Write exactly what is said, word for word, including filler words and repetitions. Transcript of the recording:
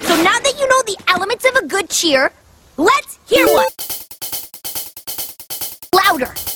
So now that you know the elements of a good cheer, let's hear one. Louder.